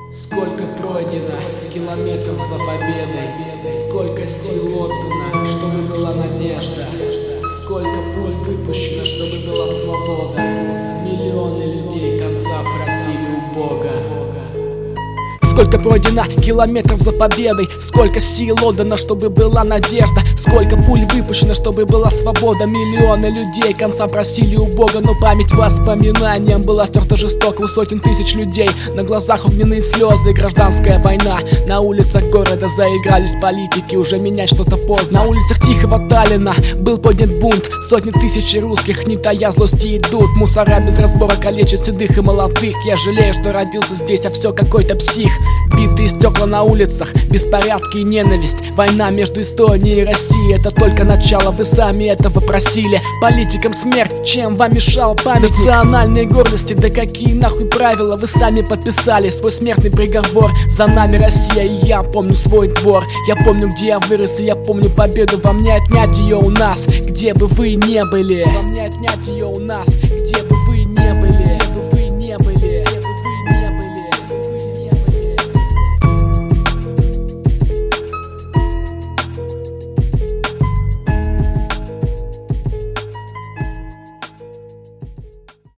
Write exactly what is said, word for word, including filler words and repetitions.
Сколько пройдено километров за победой, сколько сил отдано, чтобы была надежда, сколько пуль выпущено, чтобы была свобода. Миллионы людей конца просили у Бога. Сколько пройдено километров за победой, сколько сил отдано, чтобы была надежда, сколько пуль выпущено, чтобы была свобода. Миллионы людей конца просили у Бога, но память воспоминаниям была стерта жестоко у сотен тысяч людей. На глазах огненные слезы, гражданская война. На улицах города заигрались политики, уже менять что-то поздно. На улицах тихого Таллина был поднят бунт, сотни тысяч русских, не тая злости, идут. Мусора без разбора калечат седых и молодых. Я жалею, что родился здесь, а все какой-то псих. Битые стекла на улицах, беспорядки и ненависть. Война между Эстонией и Россией — это только начало, вы сами этого просили. Политикам смерть, чем вам мешал памятник? Национальной гордости, да какие нахуй правила? Вы сами подписали свой смертный приговор. За нами Россия, и я помню свой двор. Я помню, где я вырос, и я помню победу. Вам не отнять ее у нас, где бы вы не были. Вам не отнять ее у нас, где бы вы не были.